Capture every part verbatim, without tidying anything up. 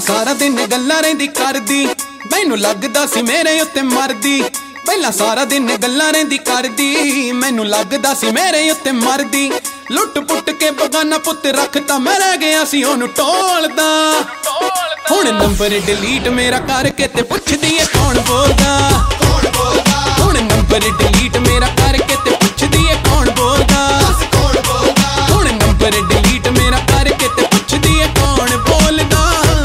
ਸਾਰਾ ਦਿਨ ਗੱਲਾਂ ਰਹਿੰਦੀ ਕਰਦੀ, ਮੈਨੂੰ ਲੱਗਦਾ ਸੀ ਮੇਰੇ ਉੱਤੇ ਮਰਦੀ। ਪਹਿਲਾਂ ਸਾਰਾ ਦਿਨ ਗੱਲਾਂ ਰਹਿੰਦੀ ਕਰਦੀ, ਮੈਨੂੰ ਲੱਗਦਾ ਸੀ ਮੇਰੇ ਉੱਤੇ ਮਰਦੀ। ਲੁੱਟ ਪੁੱਟ ਕੇ ਬਗਾਨਾ ਪੁੱਤ ਰੱਖਤਾ, ਮੈਂ ਰਹਿ ਗਿਆ ਸੀ ਉਹਨੂੰ ਟੋਲਦਾ। ਹੁਣ ਨੰਬਰ ਡਿਲੀਟ ਮੇਰਾ ਕਰਕੇ ਤੇ ਪੁੱਛਦੀ ਏ ਕੌਣ ਬੋਲਦਾ। ਹੁਣ ਨੰਬਰ ਡਿਲੀਟ ਮੇਰਾ ਕਰਕੇ ਤੇ ਪੁੱਛਦੀ ਏ ਕੌਣ ਬੋਲਦਾ। ਹੁਣ ਨੰਬਰ ਡਿਲੀਟ ਮੇਰਾ ਕਰਕੇ ਤੇ ਪੁੱਛਦੀ ਏ ਕੌਣ ਬੋਲਦਾ।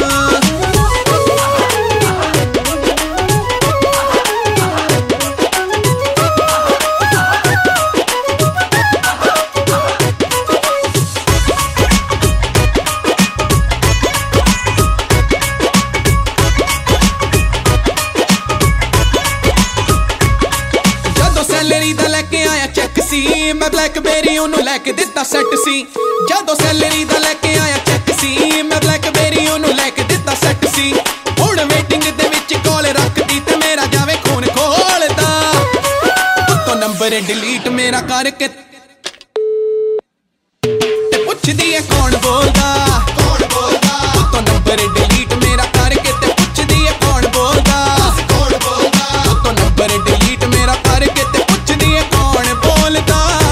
ਸੈਲਰੀ ਦਾ ਲੈ ਕੇ ਆਇਆ ਚੈੱਕ ਸੀ, ਮੈਂ ਬਲੈਕਬੇਰੀ ਉਹਨੂੰ ਲੈ ਕੇ ਦਿੱਤਾ ਸੈੱਟ ਸੀ। ਜਦੋਂ ਸੈਲਰੀ ਦਾ ਲੈ ਕੇ ਆਇਆ ਚੈੱਕ ਸੀ, ਮੈਂ ਬਲੈਕਬੇਰੀ ਉਹਨੂੰ ਲੈ ਕੇ ਦਿੱਤਾ ਸੈੱਟ ਸੀ। ਹੁਣ ਵੇਟਿੰਗ ਦੇ ਵਿੱਚ ਕਾਲ ਰੱਖਦੀ ਤੇ ਮੇਰਾ ਜਾਵੇ ਖੂਨ ਖੋਲਦਾ। ਉੱਤੋਂ ਨੰਬਰ ਡਿਲੀਟ ਮੇਰਾ ਕਰਕੇ ਤੇ ਪੁੱਛਦੀ ਏ ਕੌਣ ਬੋਲਦਾ। ਉੱਤੋਂ ਨੰਬਰ ਡਿਲੀਟ ਮੇਰਾ ਕਰਕੇ ਤੇ ਪੁੱਛਦੀ ਏ ਕੌਣ ਬੋਲਦਾ। ਉੱਤੋਂ ਨੰਬਰ ਡਿਲੀਟ ਮੇਰਾ ਕਰਕੇ ਤੇ ਪੁੱਛਦੀ ਏ ਕੌਣ ਬੋਲਦਾ।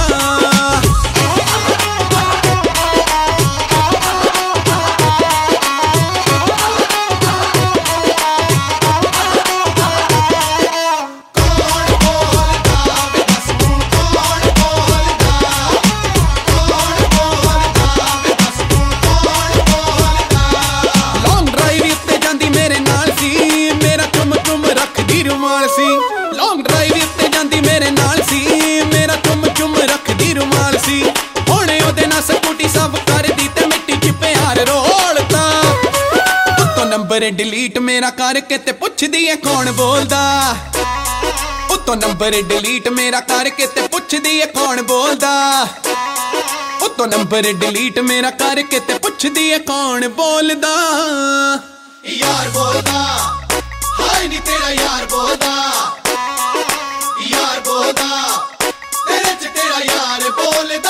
ਲੌਂਗ ਡਰਾਈਵ ਉੱਤੇ ਜਾਂਦੀ ਮੇਰੇ ਨਾਲ ਸੀ, ਮੇਰਾ ਚੁੰਮ ਚੁੰਮ ਰੱਖਦੀ ਰੁਮਾਲ ਸੀ। ਲੌਂਗ ਡਰਾਈਵ ਉੱਤੇ ਜਾਂਦੀ ਮੇਰੇ ਨਾਲ ਸੀ, ਮੇਰਾ ਚੁੰਮ ਚੁੰਮ ਰੱਖਦੀ ਰੁਮਾਲ ਸੀ। ਹੁਣ ਉਹਦੇ ਨਾਲ ਸਕੂਟੀ ਸਭ ਕਰਦੀ ਤੇ ਮਿੱਟੀ 'ਚ ਪਿਆਰ ਰੋਲਦਾ। ਉੱਤੋਂ ਨੰਬਰ ਡਿਲੀਟ ਮੇਰਾ ਕਰਕੇ ਤੇ ਪੁੱਛਦੀ ਏ ਕੌਣ ਬੋਲਦਾ। ਉੱਤੋਂ ਨੰਬਰ ਡਿਲੀਟ ਮੇਰਾ ਕਰਕੇ ਤੇ ਪੁੱਛਦੀ ਏ ਕੌਣ ਬੋਲਦਾ। ਉੱਤੋਂ ਨੰਬਰ ਡਿਲੀਟ ਮੇਰਾ ਕਰਕੇ ਤੇ ਪੁੱਛਦੀ ਏ ਕੌਣ ਬੋਲਦਾ। ਯਾਰ ਬੋਲਦਾ, ਹਾਏ ਨੀ ਤੇਰਾ ਯਾਰ ਬੋਲਦਾ। ਯਾਰ ਬੋਲਦਾ, ਤੇਰੇ ਚ ਤੇਰਾ ਯਾਰ ਬੋਲਦਾ।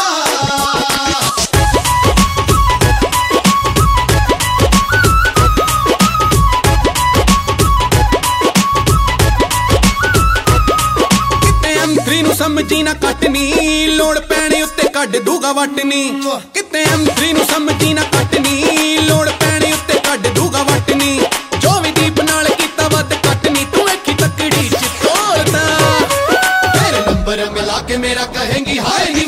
ਕਿਤੇ ਐਮ ਥ੍ਰੀ ਨੂੰ ਸਮਝੀ ਨਾ ਕੱਟਨੀ, ਲੋੜ ਪੈਣੇ ਉੱਤੇ ਕੱਢ ਦੂਗਾ ਵਟਨੀ। ਕਿਤੇ ਐਮ ਥ੍ਰੀ ਨੂੰ ਸਮਝੀ ਨਾ ਕੱਟਨੀ, ਲੋੜ ਪੈਣੇ ਉੱਤੇ ਕੱਢ ਦੂਗਾ ਵਟਨੀ। ਜੋ ਵੀ ਦੀਪ ਨਾਲ ਕੀਤਾ ਵੱਧ ਕੱਟਨੀ, ਤੂੰ ਵੇਖੀ ਤਕੜੀ ਚ ਤੋਲਦਾ। ਫਿਰ ਨੰਬਰ ਮਿਲਾ ਕੇ ਮੇਰਾ ਕਹੇਂਗੀ ਹਾਏ ਨੀ